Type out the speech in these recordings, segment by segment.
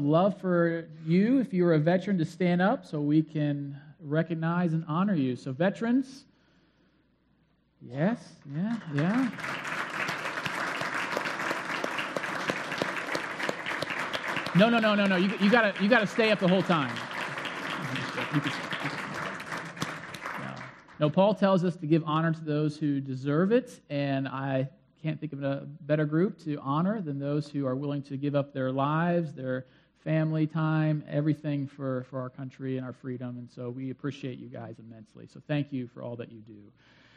love for you, if you're a veteran, to stand up so we can recognize and honor you. So veterans, yes, yeah. No. You gotta stay up the whole time. No, Paul tells us to give honor to those who deserve it, and I can't think of a better group to honor than those who are willing to give up their lives, their family time, everything for our country and our freedom. And so we appreciate you guys immensely. So thank you for all that you do.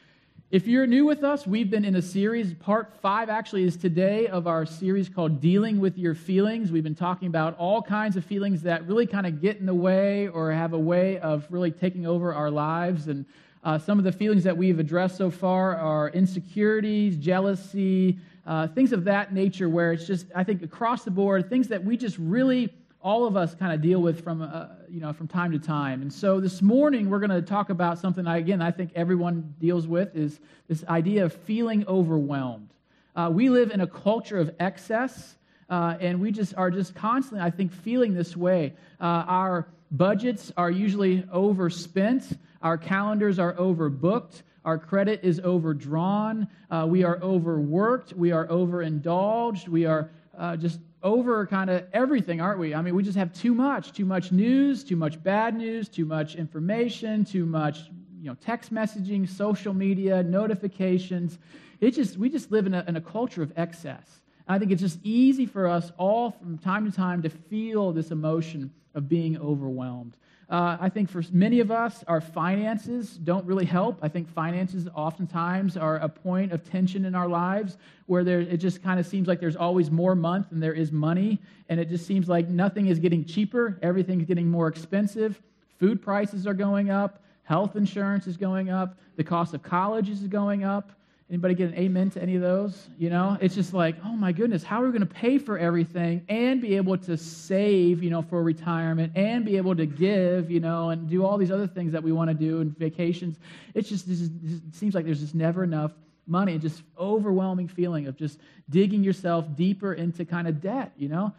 If you're new with us, we've been in a series. Part 5 actually is today of our series called Dealing with Your Feelings. We've been talking about all kinds of feelings that really kind of get in the way or have a way of really taking over our lives. And some of the feelings that we've addressed so far are insecurities, jealousy, things of that nature, where it's just, I think, across the board, things that we just really, all of us kind of deal with from time to time. And so this morning, we're going to talk about something, I think everyone deals with, is this idea of feeling overwhelmed. We live in a culture of excess, and we are just constantly, I think, feeling this way. Our budgets are usually overspent. Our calendars are overbooked. Our credit is overdrawn. We are overworked. We are overindulged. We are just over kind of everything, aren't we? I mean, we just have too much news, too much bad news, too much information, too much, text messaging, social media, notifications. We just live in a culture of excess. And I think it's just easy for us all from time to time to feel this emotion of being overwhelmed. I think for many of us, our finances don't really help. I think finances oftentimes are a point of tension in our lives where it just kind of seems like there's always more month than there is money, and it just seems like nothing is getting cheaper. Everything's getting more expensive. Food prices are going up. Health insurance is going up. The cost of college is going up. Anybody get an amen to any of those? It's just like, oh my goodness, how are we going to pay for everything and be able to save, for retirement and be able to give, and do all these other things that we want to do and vacations. It seems like there's just never enough money, and just overwhelming feeling of just digging yourself deeper into kind of debt,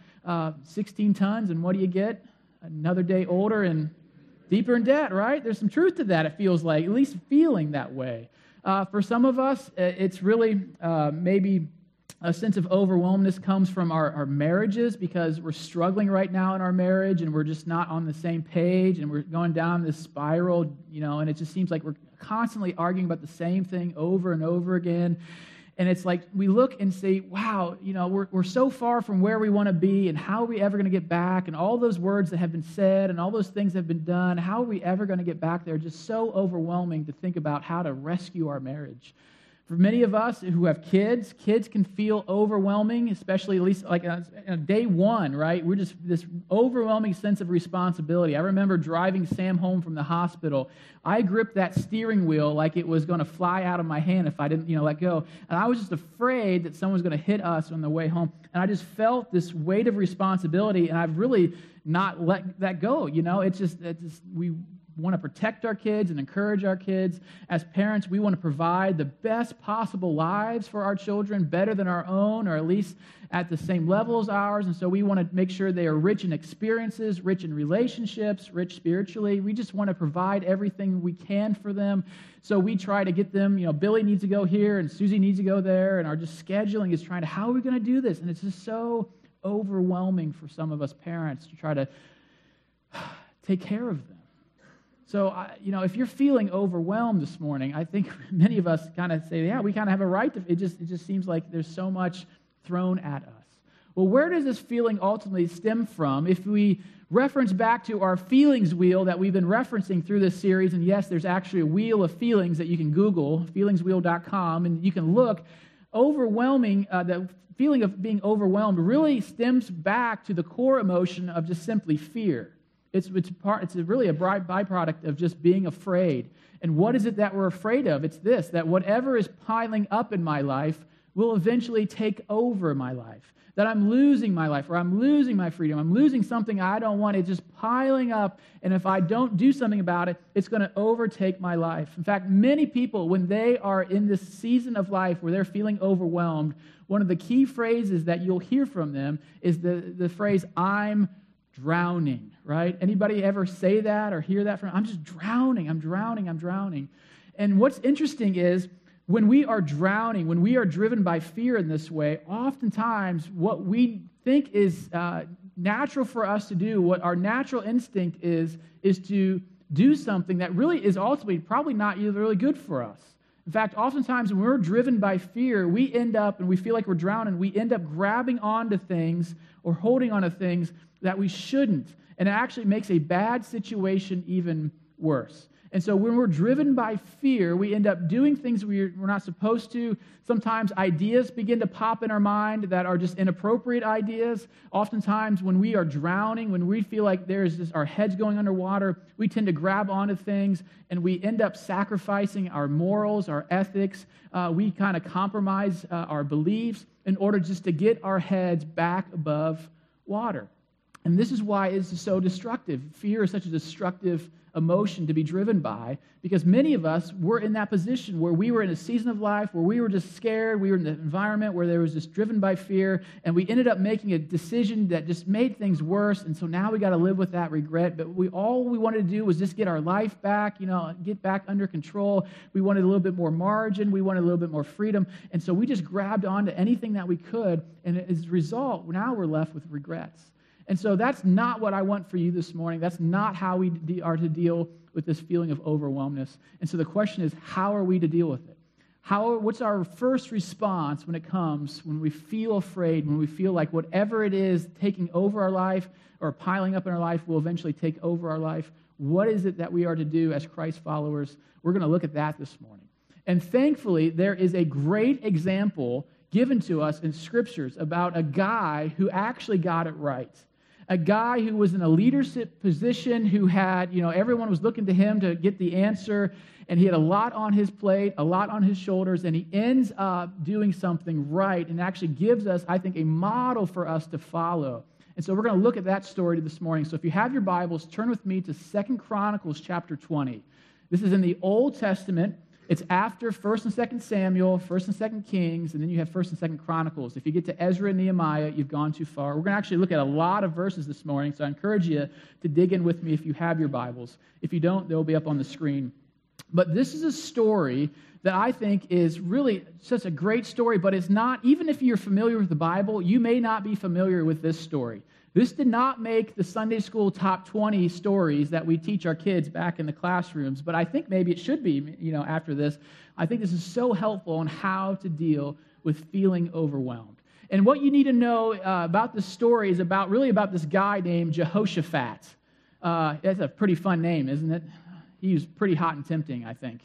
16 tons, and what do you get? Another day older and deeper in debt, right? There's some truth to that, it feels like, at least feeling that way. For some of us, it's really maybe a sense of overwhelmness comes from our marriages, because we're struggling right now in our marriage and we're just not on the same page and we're going down this spiral, and it just seems like we're constantly arguing about the same thing over and over again. And it's like we look and say, wow, we're so far from where we want to be, and how are we ever going to get back? And all those words that have been said and all those things that have been done, how are we ever going to get back there? Just so overwhelming to think about how to rescue our marriage. For many of us who have kids can feel overwhelming, especially at least like on day one, right? We're just this overwhelming sense of responsibility. I remember driving Sam home from the hospital. I gripped that steering wheel like it was going to fly out of my hand if I didn't, let go. And I was just afraid that someone was going to hit us on the way home. And I just felt this weight of responsibility, and I've really not let that go. We want to protect our kids and encourage our kids. As parents, we want to provide the best possible lives for our children, better than our own, or at least at the same level as ours. And so we want to make sure they are rich in experiences, rich in relationships, rich spiritually. We just want to provide everything we can for them. So we try to get them, Billy needs to go here and Susie needs to go there, and our just scheduling is trying to, how are we going to do this? And it's just so overwhelming for some of us parents to try to take care of them. So, if you're feeling overwhelmed this morning, I think many of us kind of say, yeah, we kind of have a right to, it just seems like there's so much thrown at us. Well, where does this feeling ultimately stem from? If we reference back to our feelings wheel that we've been referencing through this series, and yes, there's actually a wheel of feelings that you can Google, feelingswheel.com, and you can look, the feeling of being overwhelmed really stems back to the core emotion of just simply fear. It's really a byproduct of just being afraid. And what is it that we're afraid of? It's this, that whatever is piling up in my life will eventually take over my life. That I'm losing my life, or I'm losing my freedom. I'm losing something I don't want. It's just piling up, and if I don't do something about it, it's going to overtake my life. In fact, many people, when they are in this season of life where they're feeling overwhelmed, one of the key phrases that you'll hear from them is the phrase, I'm drowning, right? Anybody ever say that or hear that from? I'm just drowning, I'm drowning, I'm drowning. And what's interesting is when we are drowning, when we are driven by fear in this way, oftentimes what we think is natural for us to do, what our natural instinct is to do something that really is ultimately probably not really good for us. In fact, oftentimes when we're driven by fear, we end up, and we feel like we're drowning, we end up grabbing onto things or holding onto things that we shouldn't. And it actually makes a bad situation even worse. And so when we're driven by fear, we end up doing things we're not supposed to. Sometimes ideas begin to pop in our mind that are just inappropriate ideas. Oftentimes when we are drowning, when we feel like there's just our heads going underwater, we tend to grab onto things and we end up sacrificing our morals, our ethics. We kind of compromise our beliefs in order just to get our heads back above water. And this is why it's so destructive. Fear is such a destructive emotion to be driven by, because many of us were in that position where we were in a season of life where we were just scared, we were in an environment where there was just driven by fear, and we ended up making a decision that just made things worse, and so now we got to live with that regret. But all we wanted to do was just get our life back, get back under control. We wanted a little bit more margin, we wanted a little bit more freedom, and so we just grabbed onto anything that we could, and as a result, now we're left with regrets. And so that's not what I want for you this morning. That's not how we are to deal with this feeling of overwhelmness. And so the question is, how are we to deal with it? What's our first response when we feel afraid, when we feel like whatever it is taking over our life or piling up in our life will eventually take over our life? What is it that we are to do as Christ followers? We're going to look at that this morning. And thankfully, there is a great example given to us in Scriptures about a guy who actually got it right. A guy who was in a leadership position, who had, everyone was looking to him to get the answer, and he had a lot on his plate, a lot on his shoulders, and he ends up doing something right and actually gives us, I think, a model for us to follow. And so we're going to look at that story this morning. So if you have your Bibles, turn with me to 2 Chronicles chapter 20. This is in the Old Testament. It's after 1 and 2 Samuel, 1 and 2 Kings, and then you have 1 and 2 Chronicles. If you get to Ezra and Nehemiah, you've gone too far. We're going to actually look at a lot of verses this morning, so I encourage you to dig in with me if you have your Bibles. If you don't, they'll be up on the screen. But this is a story that I think is really such a great story, but it's not, even if you're familiar with the Bible, you may not be familiar with this story. This did not make the Sunday school top 20 stories that we teach our kids back in the classrooms, but I think maybe it should be, after this. I think this is so helpful on how to deal with feeling overwhelmed. And what you need to know about this story is about this guy named Jehoshaphat. That's a pretty fun name, isn't it? He was pretty hot and tempting, I think.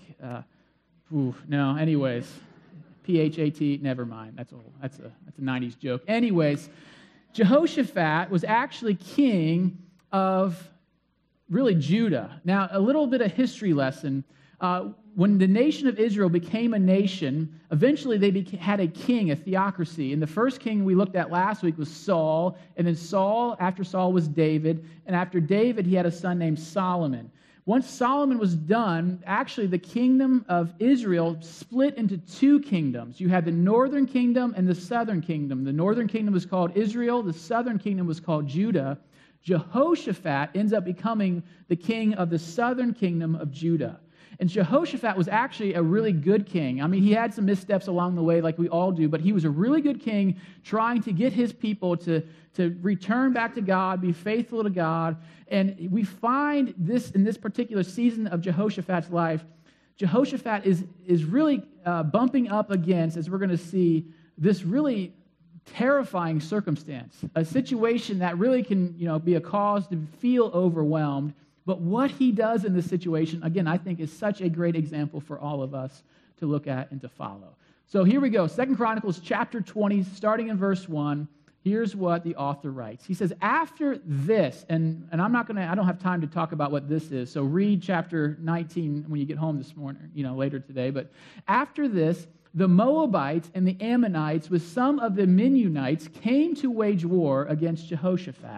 Anyways. P-H-A-T, never mind. That's old. That's a 90s joke. Anyways, Jehoshaphat was actually king of really Judah. Now, a little bit of history lesson. When the nation of Israel became a nation, eventually they had a king, a theocracy. And the first king we looked at last week was Saul. And then after Saul was David. And after David, he had a son named Solomon. Once Solomon was done, actually the kingdom of Israel split into two kingdoms. You had the northern kingdom and the southern kingdom. The northern kingdom was called Israel. The southern kingdom was called Judah. Jehoshaphat ends up becoming the king of the southern kingdom of Judah. And Jehoshaphat was actually a really good king. I mean, he had some missteps along the way like we all do, but he was a really good king trying to get his people to return back to God, be faithful to God. And we find this in this particular season of Jehoshaphat's life. Jehoshaphat is really bumping up against, as we're going to see, this really terrifying circumstance, a situation that really can be a cause to feel overwhelmed. But what he does in this situation, again, I think is such a great example for all of us to look at and to follow. So here we go, 2 Chronicles chapter 20, starting in verse 1. Here's what the author writes. He says, after this, and I don't have time to talk about what this is, so read chapter 19 when you get home this morning, later today. But after this, the Moabites and the Ammonites with some of the Mennonites came to wage war against Jehoshaphat.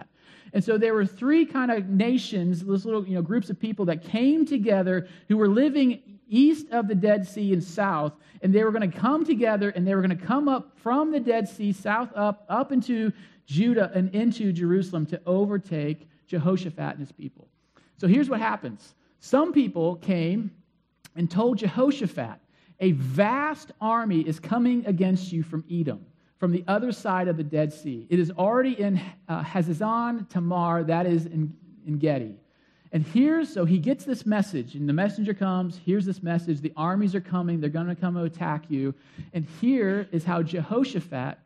And so there were three kind of nations, those little groups of people that came together who were living east of the Dead Sea and south, and they were going to come together, and they were going to come up from the Dead Sea, south up into Judah and into Jerusalem to overtake Jehoshaphat and his people. So here's what happens. Some people came and told Jehoshaphat, a vast army is coming against you from Edom, from the other side of the Dead Sea. It is already in Hazazon Tamar, that is in Gedi. And so he gets this message, and the messenger comes, here's this message, the armies are coming, they're going to come to attack you. And here is how Jehoshaphat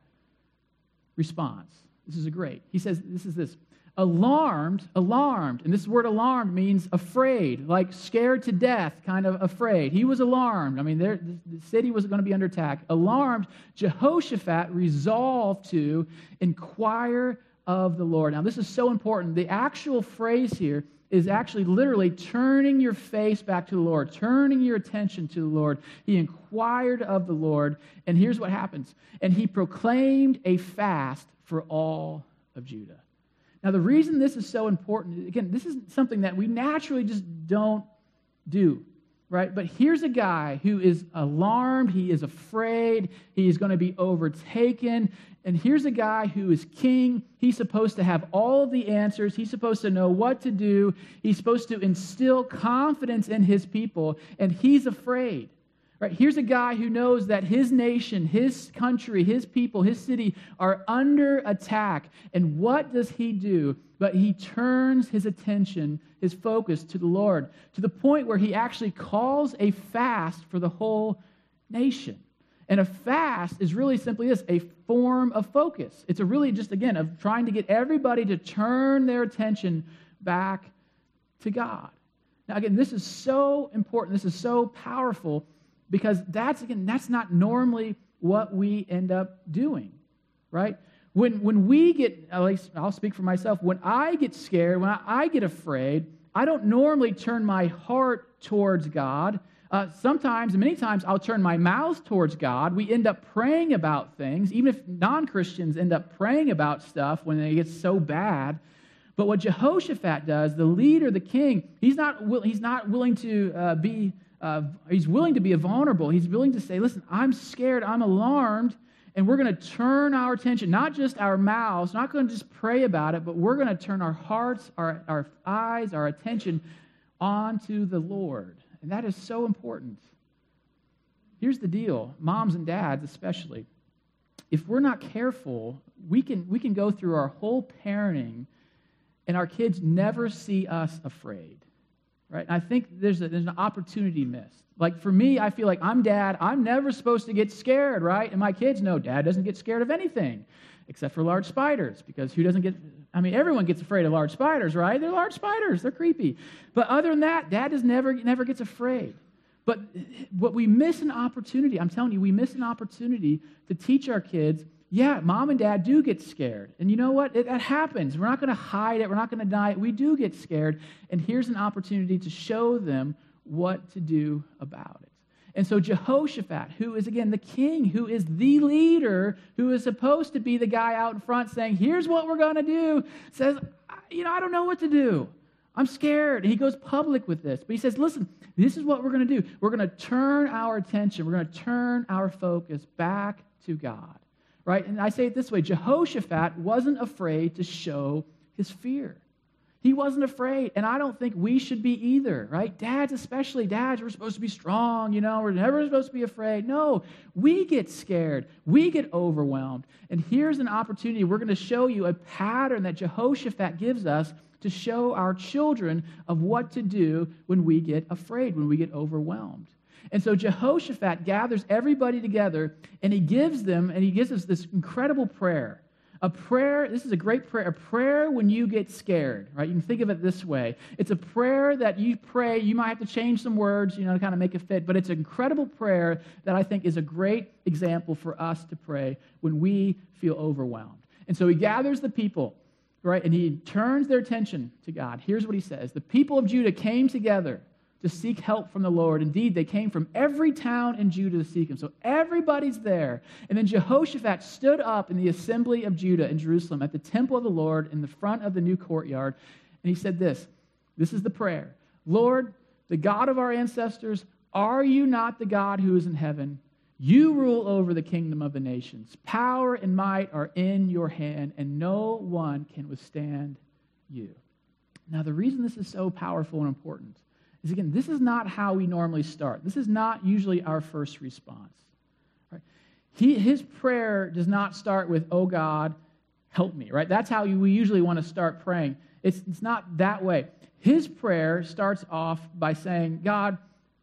responds. This is great. He says, this. Alarmed, and this word alarmed means afraid, like scared to death, kind of afraid. He was alarmed. I mean, the city was going to be under attack. Alarmed, Jehoshaphat resolved to inquire of the Lord. Now, this is so important. The actual phrase here is actually literally turning your face back to the Lord, turning your attention to the Lord. He inquired of the Lord, and here's what happens. And he proclaimed a fast for all of Judah. Now, the reason this is so important, again, this is something that we naturally just don't do, right? But here's a guy who is alarmed, he is afraid, he is going to be overtaken, and here's a guy who is king. He's supposed to have all of the answers. He's supposed to know what to do. He's supposed to instill confidence in his people, and he's afraid. Right? Here's a guy who knows that his nation, his country, his people, his city are under attack. And what does he do? But he turns his attention, his focus to the Lord, to the point where he actually calls a fast for the whole nation. And a fast is really simply this, a form of focus. It's a really just, again, of trying to get everybody to turn their attention back to God. Now, again, this is so important. This is so powerful, because that's not normally what we end up doing, right? When we get, at least I'll speak for myself, when I get scared, when I get afraid, I don't normally turn my heart towards God. Sometimes, many times, I'll turn my mouth towards God. We end up praying about things, even if non-Christians end up praying about stuff when it gets so bad. But what Jehoshaphat does, the leader, the king, he's not willing to he's willing to be vulnerable. He's willing to say, listen, I'm scared, I'm alarmed, and we're going to turn our attention, not just our mouths, not going to just pray about it, but we're going to turn our hearts, our eyes, our attention onto the Lord. And that is so important. Here's the deal, moms and dads especially. If we're not careful, we can go through our whole parenting, and our kids never see us afraid. Right? And I think there's an opportunity missed. Like for me, I feel like I'm dad. I'm never supposed to get scared, right? And my kids know dad doesn't get scared of anything except for large spiders, because who doesn't get, everyone gets afraid of large spiders, right? They're large spiders. They're creepy. But other than that, dad never gets afraid. But what we miss an opportunity, I'm telling you, we miss an opportunity to teach our kids, yeah, mom and dad do get scared. And you know what? That happens. We're not going to hide it. We're not going to deny it. We do get scared. And here's an opportunity to show them what to do about it. And so Jehoshaphat, who is, again, the king, who is the leader, who is supposed to be the guy out in front saying, here's what we're going to do, says, I don't know what to do. I'm scared. And he goes public with this. But he says, listen, this is what we're going to do. We're going to turn our attention. We're going to turn our focus back to God. Right? And I say it this way, Jehoshaphat wasn't afraid to show his fear. He wasn't afraid, and I don't think we should be either, right? Dads especially, we're supposed to be strong, we're never supposed to be afraid. No, we get scared. We get overwhelmed. And here's an opportunity. We're going to show you a pattern that Jehoshaphat gives us to show our children of what to do when we get afraid, when we get overwhelmed. And so Jehoshaphat gathers everybody together, and he gives us this incredible prayer. A prayer, this is a great prayer, a prayer when you get scared, right? You can think of it this way. It's a prayer that you pray, you might have to change some words, to kind of make it fit, but it's an incredible prayer that I think is a great example for us to pray when we feel overwhelmed. And so he gathers the people, right, and he turns their attention to God. Here's what he says. The people of Judah came together to seek help from the Lord. Indeed, they came from every town in Judah to seek him. So everybody's there. And then Jehoshaphat stood up in the assembly of Judah in Jerusalem at the temple of the Lord in the front of the new courtyard. And he said this is the prayer. Lord, the God of our ancestors, are you not the God who is in heaven? You rule over the kingdom of the nations. Power and might are in your hand, and no one can withstand you. Now, the reason this is so powerful and important is, again, this is not how we normally start. This is not usually our first response. Right? His prayer does not start with, oh God, help me. Right? That's how we usually want to start praying. It's not that way. His prayer starts off by saying, God,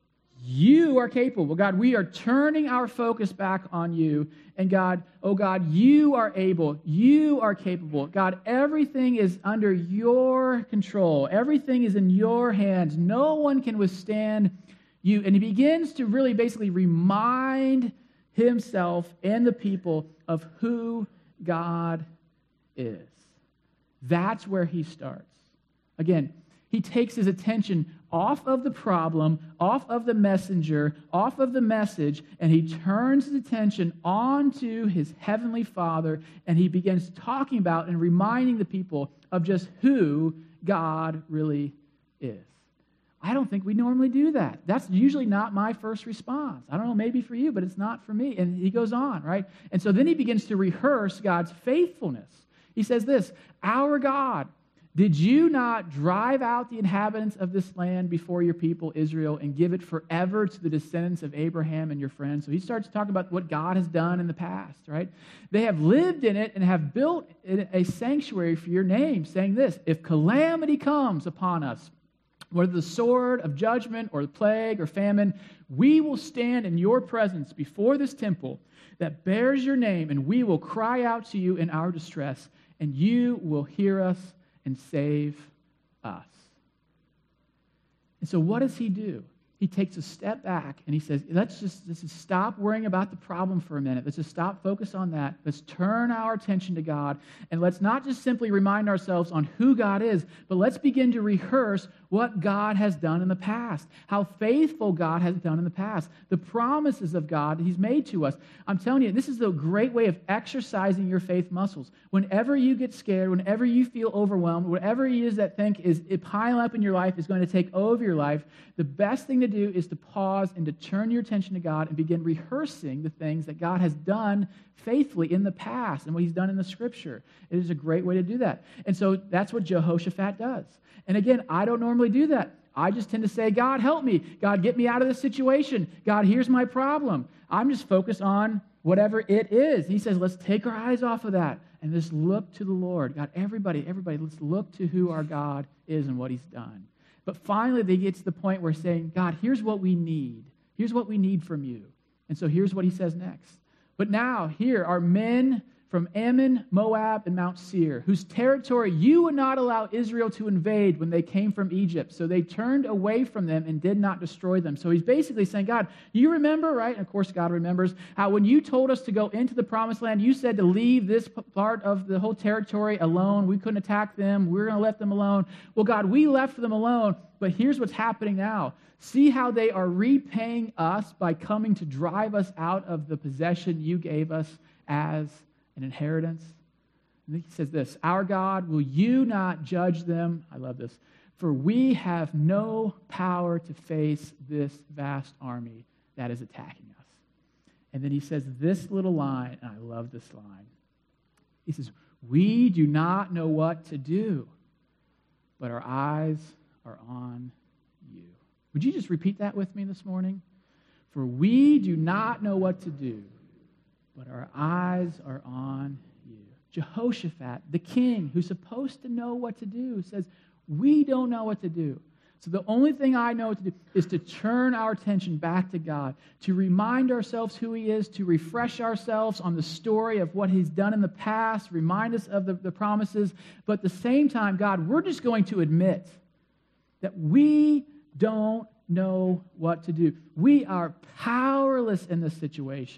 you are capable. God, we are turning our focus back on you. And God, oh God, you are able. You are capable. God, everything is under your control. Everything is in your hands. No one can withstand you. And he begins to really basically remind himself and the people of who God is. That's where he starts. Again, he takes his attention off of the problem, off of the messenger, off of the message, and he turns his attention onto his heavenly Father, and he begins talking about and reminding the people of just who God really is. I don't think we normally do that. That's usually not my first response. I don't know, maybe for you, but it's not for me. And he goes on, right? And so then he begins to rehearse God's faithfulness. He says this, our God, did you not drive out the inhabitants of this land before your people Israel and give it forever to the descendants of Abraham and your friends? So he starts talking about what God has done in the past, right? They have lived in it and have built a sanctuary for your name, saying this, if calamity comes upon us, whether the sword of judgment or the plague or famine, we will stand in your presence before this temple that bears your name, and we will cry out to you in our distress, and you will hear us and save us. And so what does he do? He takes a step back and he says, let's just stop worrying about the problem for a minute. Let's just stop, focus on that. Let's turn our attention to God, and let's not just simply remind ourselves on who God is, but let's begin to rehearse what God has done in the past, how faithful God has done in the past, the promises of God that he's made to us. I'm telling you, this is a great way of exercising your faith muscles. Whenever you get scared, whenever you feel overwhelmed, whatever it is that is piling up in your life is going to take over your life, the best thing to do is to pause and to turn your attention to God and begin rehearsing the things that God has done faithfully in the past and what he's done in the Scripture. It is a great way to do that. And so that's what Jehoshaphat does. And again, I don't normally do that. I just tend to say, God, help me. God, get me out of this situation. God, here's my problem. I'm just focused on whatever it is. He says, let's take our eyes off of that and just look to the Lord. God, everybody, let's look to who our God is and what he's done. But finally, they get to the point where saying, God, here's what we need. Here's what we need from you. And so here's what he says next. But now, here are men from Ammon, Moab, and Mount Seir, whose territory you would not allow Israel to invade when they came from Egypt. So they turned away from them and did not destroy them. So he's basically saying, God, you remember, right? And of course, God remembers how when you told us to go into the promised land, you said to leave this part of the whole territory alone. We couldn't attack them. We were going to let them alone. Well, God, we left them alone, but here's what's happening now. See how they are repaying us by coming to drive us out of the possession you gave us as an inheritance. And he says this, our God, will you not judge them? I love this. For we have no power to face this vast army that is attacking us. And then he says this little line, and I love this line. He says, we do not know what to do, but our eyes are on you. Would you just repeat that with me this morning? For we do not know what to do, but our eyes are on you. Jehoshaphat, the king, who's supposed to know what to do, says, we don't know what to do. So the only thing I know what to do is to turn our attention back to God, to remind ourselves who he is, to refresh ourselves on the story of what he's done in the past, remind us of the promises. But at the same time, God, we're just going to admit that we don't know what to do. We are powerless in this situation.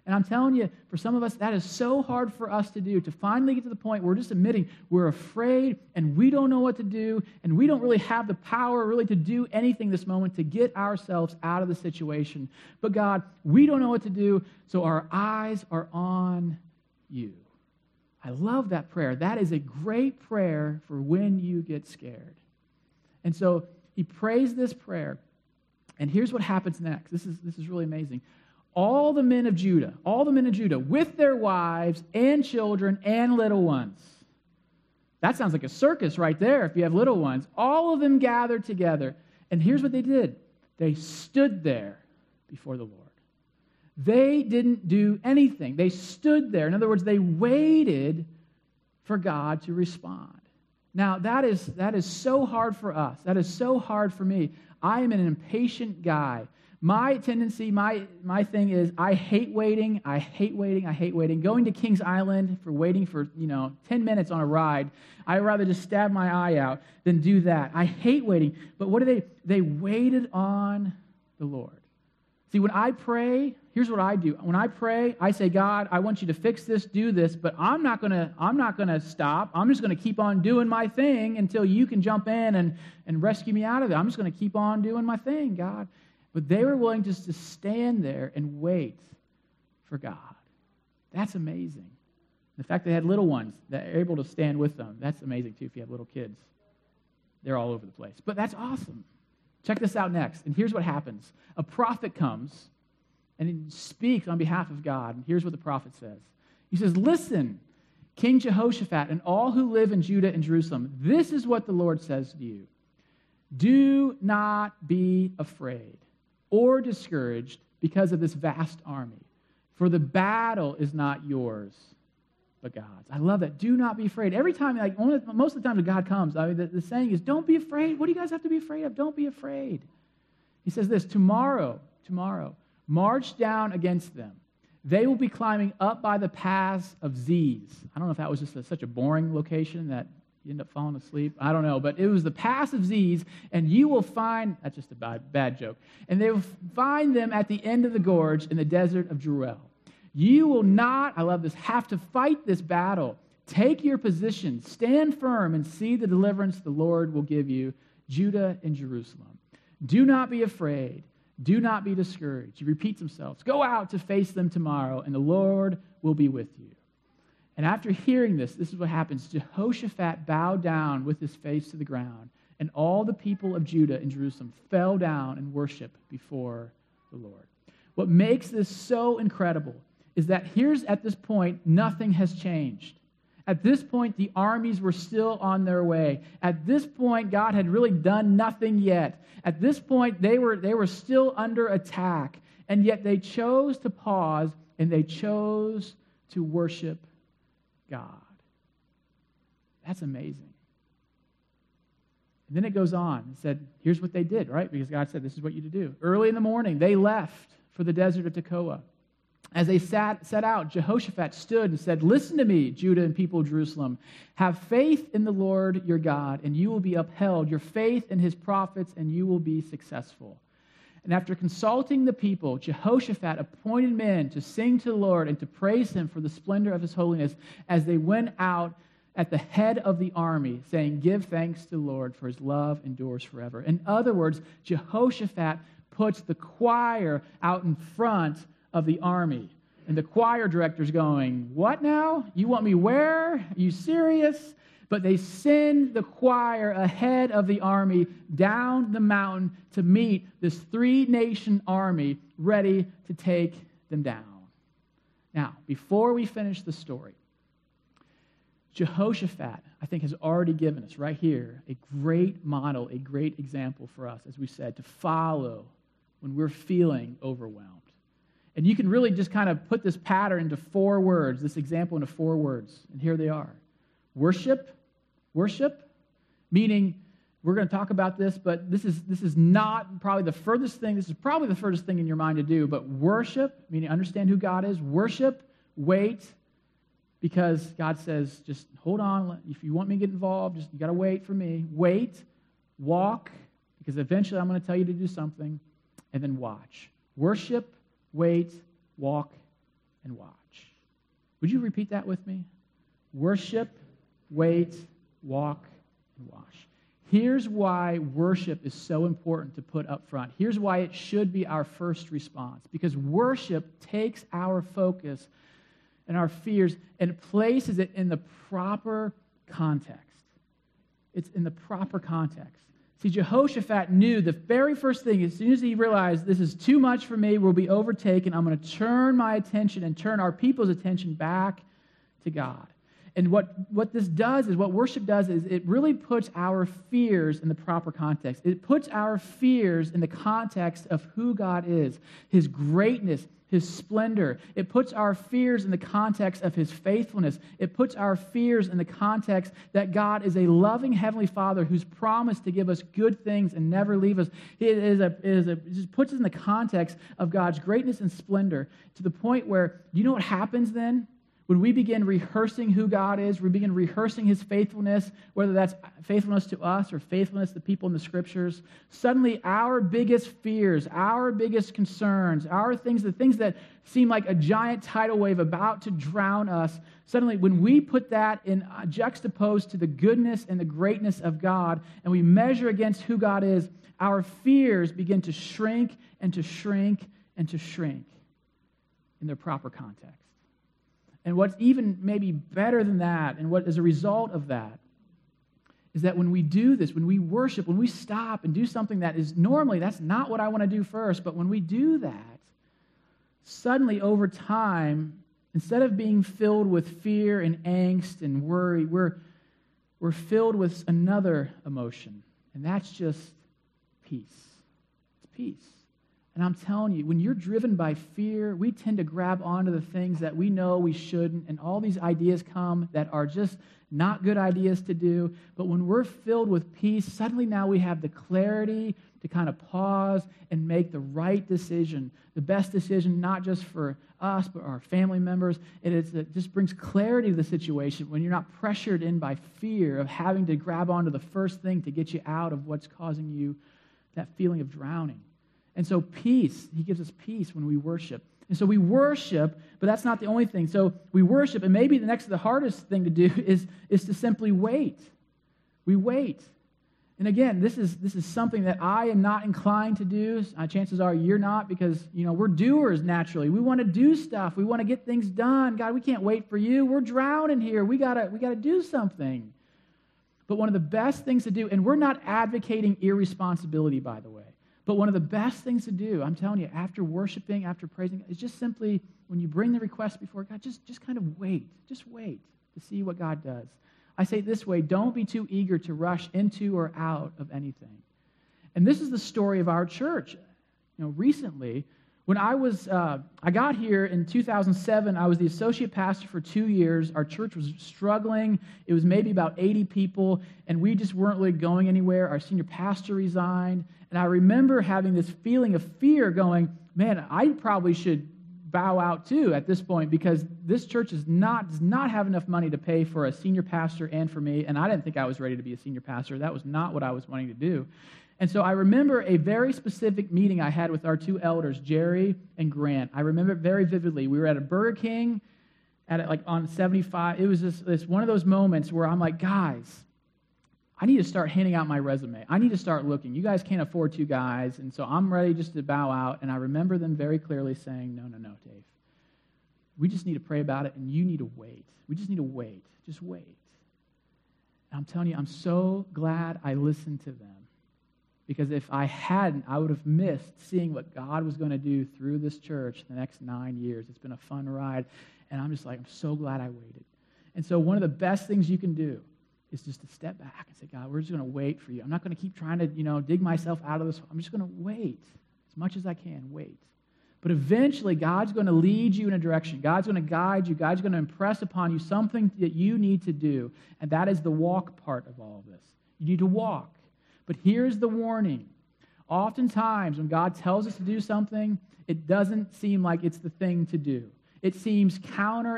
And I'm telling you, for some of us, that is so hard for us to do, to finally get to the point where we're just admitting we're afraid and we don't know what to do and we don't really have the power really to do anything this moment to get ourselves out of the situation. But God, we don't know what to do, so our eyes are on you. I love that prayer. That is a great prayer for when you get scared. And so he prays this prayer, and here's what happens next. This is really amazing. All the men of Judah, with their wives and children and little ones. That sounds like a circus right there if you have little ones. All of them gathered together. And here's what they did. They stood there before the Lord. They didn't do anything. They stood there. In other words, they waited for God to respond. Now, that is so hard for us. That is so hard for me. I am an impatient guy. My tendency, my thing is I hate waiting. Going to Kings Island for waiting for, 10 minutes on a ride, I'd rather just stab my eye out than do that. I hate waiting. But what do they waited on the Lord. See, when I pray, here's what I do. When I pray, I say, God, I want you to fix this, do this, but I'm not gonna stop. I'm just gonna keep on doing my thing until you can jump in and rescue me out of it. I'm just gonna keep on doing my thing, God. But they were willing just to stand there and wait for God. That's amazing. The fact they had little ones that are able to stand with them, that's amazing too if you have little kids. They're all over the place. But that's awesome. Check this out next. And here's what happens. A prophet comes and he speaks on behalf of God. And here's what the prophet says. He says, listen, King Jehoshaphat and all who live in Judah and Jerusalem, this is what the Lord says to you. Do not be afraid or discouraged because of this vast army, for the battle is not yours, but God's. I love that. Do not be afraid. Every time, most of the time when God comes, the saying is, don't be afraid. What do you guys have to be afraid of? Don't be afraid. He says this, tomorrow, march down against them. They will be climbing up by the pass of Ziz. I don't know if that was just such a boring location that you end up falling asleep. I don't know, but it was the pass of Ziz, and you will find, that's just a bad joke, and they will find them at the end of the gorge in the desert of Jeruel. You will not, I love this, have to fight this battle. Take your position, stand firm, and see the deliverance the Lord will give you, Judah and Jerusalem. Do not be afraid. Do not be discouraged. He repeats himself. Go out to face them tomorrow, and the Lord will be with you. And after hearing this is what happens. Jehoshaphat bowed down with his face to the ground, and all the people of Judah and Jerusalem fell down and worshiped before the Lord. What makes this so incredible is that at this point, nothing has changed. At this point, the armies were still on their way. At this point, God had really done nothing yet. At this point, they were still under attack, and yet they chose to pause, and they chose to worship God. That's amazing. And then it goes on and said, here's what they did, right? Because God said, this is what you to do. Early in the morning, they left for the desert of Tekoa. As they set out, Jehoshaphat stood and said, listen to me, Judah and people of Jerusalem. Have faith in the Lord your God, and you will be upheld. Your faith in his prophets, and you will be successful. And after consulting the people, Jehoshaphat appointed men to sing to the Lord and to praise him for the splendor of his holiness as they went out at the head of the army, saying, give thanks to the Lord, for his love endures forever. In other words, Jehoshaphat puts the choir out in front of the army. And the choir director's going, what now? You want me where? Are you serious? But they send the choir ahead of the army down the mountain to meet this 3-nation army ready to take them down. Now, before we finish the story, Jehoshaphat, I think, has already given us right here a great model, a great example for us, as we said, to follow when we're feeling overwhelmed. And you can really just kind of put this pattern into 4 words, this example into 4 words. And here they are. Worship, meaning we're going to talk about this, but this is not probably the furthest thing. This is probably the furthest thing in your mind to do, but worship, meaning understand who God is. Worship, wait, because God says, just hold on. If you want me to get involved, you got to wait for me. Wait, walk, because eventually I'm going to tell you to do something, and then watch. Worship, wait, walk, and watch. Would you repeat that with me? Worship, wait, walk, and wash. Here's why worship is so important to put up front. Here's why it should be our first response. Because worship takes our focus and our fears and places it in the proper context. It's in the proper context. See, Jehoshaphat knew the very first thing, as soon as he realized this is too much for me, we'll be overtaken, I'm going to turn my attention and turn our people's attention back to God. And what this does is, what worship does is it really puts our fears in the proper context. It puts our fears in the context of who God is, His greatness, His splendor. It puts our fears in the context of His faithfulness. It puts our fears in the context that God is a loving Heavenly Father who's promised to give us good things and never leave us. It just puts us in the context of God's greatness and splendor to the point where, do you know what happens then? When we begin rehearsing who God is, we begin rehearsing His faithfulness, whether that's faithfulness to us or faithfulness to people in the Scriptures, suddenly our biggest fears, our biggest concerns, the things that seem like a giant tidal wave about to drown us, suddenly when we put that in juxtaposed to the goodness and the greatness of God, and we measure against who God is, our fears begin to shrink and to shrink and to shrink in their proper context. And what's even maybe better than that, and what is a result of that, is that when we do this, when we worship, when we stop and do something that is normally, that's not what I want to do first, but when we do that, suddenly over time, instead of being filled with fear and angst and worry, we're filled with another emotion, and that's just peace. It's peace. And I'm telling you, when you're driven by fear, we tend to grab onto the things that we know we shouldn't, and all these ideas come that are just not good ideas to do. But when we're filled with peace, suddenly now we have the clarity to kind of pause and make the right decision, the best decision, not just for us, but our family members. It just brings clarity to the situation when you're not pressured in by fear of having to grab onto the first thing to get you out of what's causing you that feeling of drowning. And so peace, He gives us peace when we worship. And so we worship, but that's not the only thing. So we worship, and maybe the hardest thing to do is to simply wait. We wait. And again, this is something that I am not inclined to do. Chances are you're not, because we're doers naturally. We want to do stuff. We want to get things done. God, we can't wait for you. We're drowning here. We gotta do something. But one of the best things to do, and we're not advocating irresponsibility, by the way. But one of the best things to do, I'm telling you, after worshiping, after praising, is just simply, when you bring the request before God, just kind of wait. Just wait to see what God does. I say it this way, don't be too eager to rush into or out of anything. And this is the story of our church. Recently, when I got here in 2007, I was the associate pastor for 2 years. Our church was struggling. It was maybe about 80 people, and we just weren't really going anywhere. Our senior pastor resigned, and I remember having this feeling of fear going, man, I probably should bow out too at this point, because this church does not have enough money to pay for a senior pastor and for me, and I didn't think I was ready to be a senior pastor. That was not what I was wanting to do. And so I remember a very specific meeting I had with our two elders, Jerry and Grant. I remember it very vividly. We were at a Burger King on 75. It was this one of those moments where I'm like, guys, I need to start handing out my resume. I need to start looking. You guys can't afford 2 guys, and so I'm ready just to bow out. And I remember them very clearly saying, no, Dave. We just need to pray about it, and you need to wait. We just need to wait. Just wait. And I'm telling you, I'm so glad I listened to them. Because if I hadn't, I would have missed seeing what God was going to do through this church the next 9 years. It's been a fun ride, and I'm just like, I'm so glad I waited. And so one of the best things you can do is just to step back and say, God, we're just going to wait for you. I'm not going to keep trying to, dig myself out of this. I'm just going to wait as much as I can, wait. But eventually, God's going to lead you in a direction. God's going to guide you. God's going to impress upon you something that you need to do, and that is the walk part of all of this. You need to walk. But here's the warning. Oftentimes, when God tells us to do something, it doesn't seem like it's the thing to do. It seems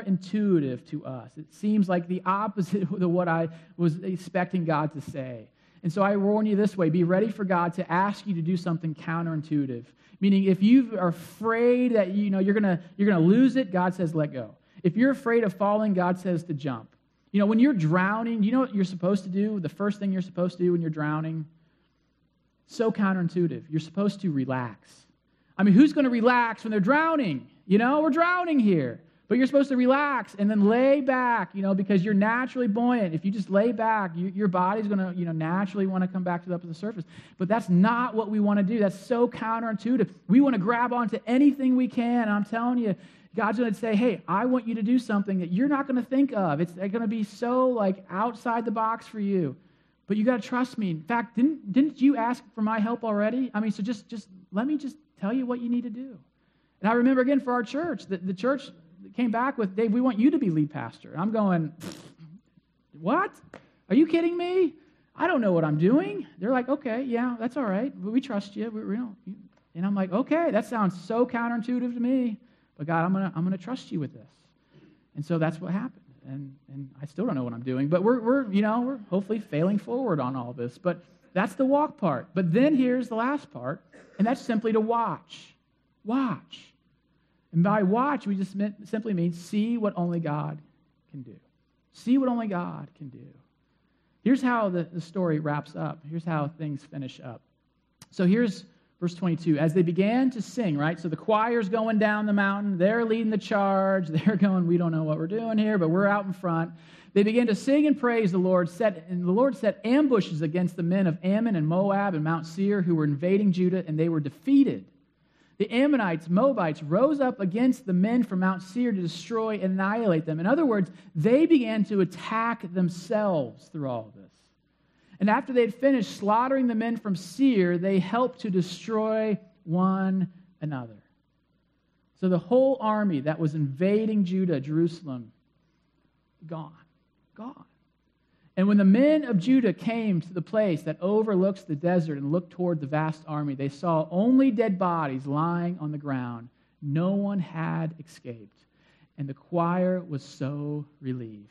counterintuitive to us. It seems like the opposite of what I was expecting God to say. And so I warn you this way, be ready for God to ask you to do something counterintuitive. Meaning if you are afraid that you're gonna lose it, God says let go. If you're afraid of falling, God says to jump. When you're drowning, you know what you're supposed to do? The first thing you're supposed to do when you're drowning? So counterintuitive. You're supposed to relax. I mean, who's going to relax when they're drowning? We're drowning here. But you're supposed to relax and then lay back, because you're naturally buoyant. If you just lay back, your body's going to, naturally want to come back to the surface. But that's not what we want to do. That's so counterintuitive. We want to grab onto anything we can. And I'm telling you, God's going to say, hey, I want you to do something that you're not going to think of. It's going to be so outside the box for you. But you got to trust me. In fact, didn't you ask for my help already? I mean, so just let me just tell you what you need to do. And I remember again for our church, the church came back with, Dave, we want you to be lead pastor. And I'm going, what? Are you kidding me? I don't know what I'm doing. They're like, okay, yeah, that's all right. We trust you. And I'm like, okay, that sounds so counterintuitive to me. But God, I'm gonna trust you with this. And so that's what happened. And I still don't know what I'm doing, but we're hopefully failing forward on all this. But that's the walk part. But then here's the last part, and that's simply to watch. Watch. And by watch, we just simply mean see what only God can do. See what only God can do. Here's how the story wraps up. Here's how things finish up. So here's verse 22. As they began to sing, right? So the choir's going down the mountain. They're leading the charge. They're going, we don't know what we're doing here, but we're out in front. They began to sing and praise the Lord. And the Lord set ambushes against the men of Ammon and Moab and Mount Seir who were invading Judah, and they were defeated. The Ammonites, Moabites, rose up against the men from Mount Seir to destroy and annihilate them. In other words, they began to attack themselves through all of this. And after they had finished slaughtering the men from Seir, they helped to destroy one another. So the whole army that was invading Judah, Jerusalem, gone. And when the men of Judah came to the place that overlooks the desert and looked toward the vast army, they saw only dead bodies lying on the ground. No one had escaped, and the choir was so relieved.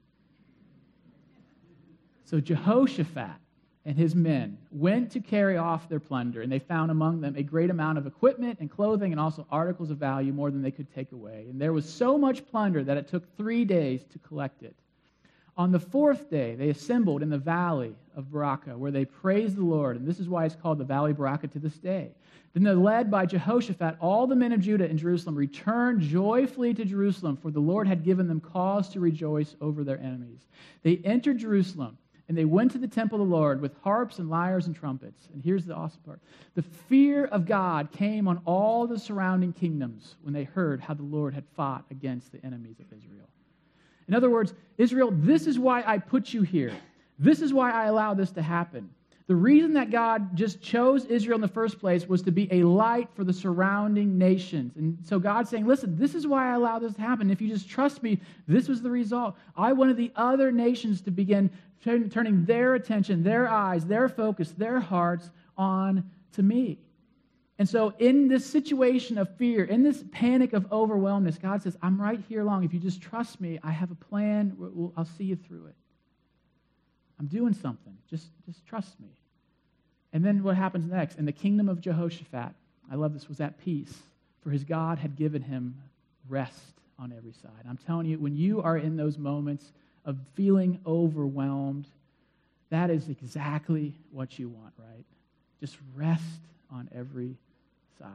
So Jehoshaphat and his men went to carry off their plunder, and they found among them a great amount of equipment and clothing and also articles of value, more than they could take away. And there was so much plunder that it took 3 days to collect it. On the 4th day, they assembled in the valley of Barakah, where they praised the Lord, and this is why it's called the Valley of Barakah to this day. Then they, led by Jehoshaphat, all the men of Judah and Jerusalem returned joyfully to Jerusalem, for the Lord had given them cause to rejoice over their enemies. They entered Jerusalem, and they went to the temple of the Lord with harps and lyres and trumpets. And here's the awesome part. The fear of God came on all the surrounding kingdoms when they heard how the Lord had fought against the enemies of Israel. In other words, Israel, this is why I put you here. This is why I allow this to happen. The reason that God just chose Israel in the first place was to be a light for the surrounding nations. And so God's saying, listen, this is why I allow this to happen. If you just trust me, this was the result. I wanted the other nations to begin turning their attention, their eyes, their focus, their hearts on to me. And so in this situation of fear, in this panic of overwhelmness, God says, I'm right here along. If you just trust me, I have a plan. I'll see you through it. I'm doing something. Just trust me. And then what happens next? And the kingdom of Jehoshaphat, I love this, was at peace, for his God had given him rest on every side. I'm telling you, when you are in those moments of feeling overwhelmed, that is exactly what you want, right? Just rest on every side.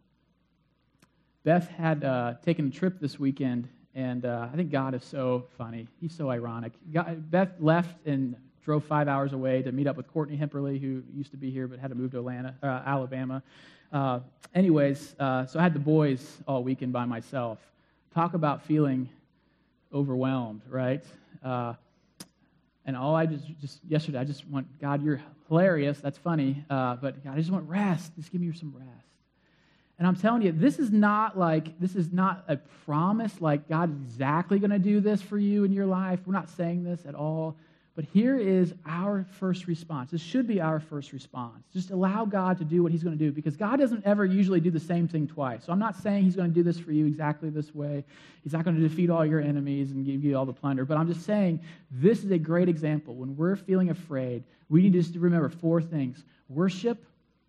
Beth had taken a trip this weekend, and I think God is so funny. He's so ironic. Beth left and drove 5 hours away to meet up with Courtney Hemperly, who used to be here but had to move to Alabama. So I had the boys all weekend by myself. Talk about feeling overwhelmed, right? And all I just yesterday, I just want, God, you're hilarious. That's funny. But God, I just want rest. Just give me some rest. And I'm telling you, this is not a promise like God's exactly going to do this for you in your life. We're not saying this at all. But here is our first response. This should be our first response. Just allow God to do what he's going to do, because God doesn't ever usually do the same thing twice. So I'm not saying he's going to do this for you exactly this way. He's not going to defeat all your enemies and give you all the plunder. But I'm just saying this is a great example. When we're feeling afraid, we need just to remember 4 things. Worship,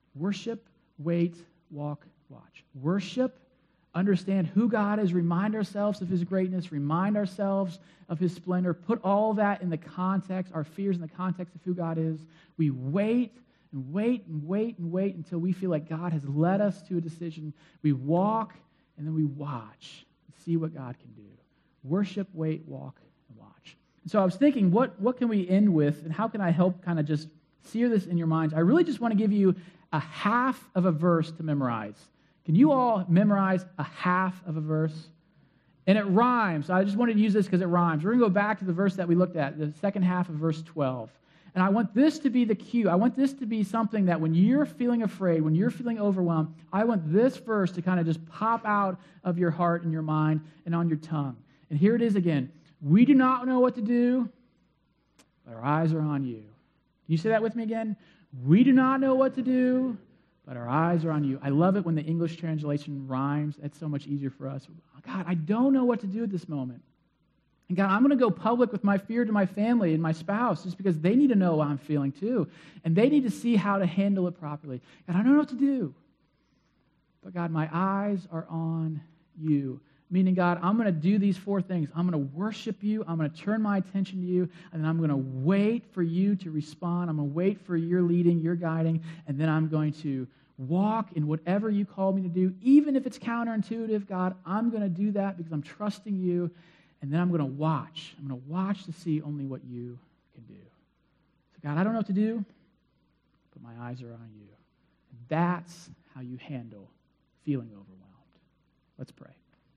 wait, walk, watch. Worship, understand who God is, remind ourselves of his greatness, remind ourselves of his splendor, put all that in the context, our fears in the context of who God is. We wait and wait and wait and wait until we feel like God has led us to a decision. We walk, and then we watch and see what God can do. Worship, wait, walk, and watch. And so I was thinking, what can we end with, and how can I help kind of just sear this in your minds? I really just want to give you a half of a verse to memorize. Can you all memorize a half of a verse? And it rhymes. So I just wanted to use this because it rhymes. We're going to go back to the verse that we looked at, the second half of verse 12. And I want this to be the cue. I want this to be something that when you're feeling afraid, when you're feeling overwhelmed, I want this verse to kind of just pop out of your heart and your mind and on your tongue. And here it is again. We do not know what to do, but our eyes are on you. Can you say that with me again? We do not know what to do, but our eyes are on you. I love it when the English translation rhymes. That's so much easier for us. God, I don't know what to do at this moment. And God, I'm going to go public with my fear to my family and my spouse just because they need to know how I'm feeling too. And they need to see how to handle it properly. God, I don't know what to do. But God, my eyes are on you. Meaning, God, I'm going to do these 4 things. I'm going to worship you. I'm going to turn my attention to you. And then I'm going to wait for you to respond. I'm going to wait for your leading, your guiding. And then I'm going to walk in whatever you call me to do. Even if it's counterintuitive, God, I'm going to do that because I'm trusting you. And then I'm going to watch. I'm going to watch to see only what you can do. So, God, I don't know what to do, but my eyes are on you. And that's how you handle feeling overwhelmed. Let's pray.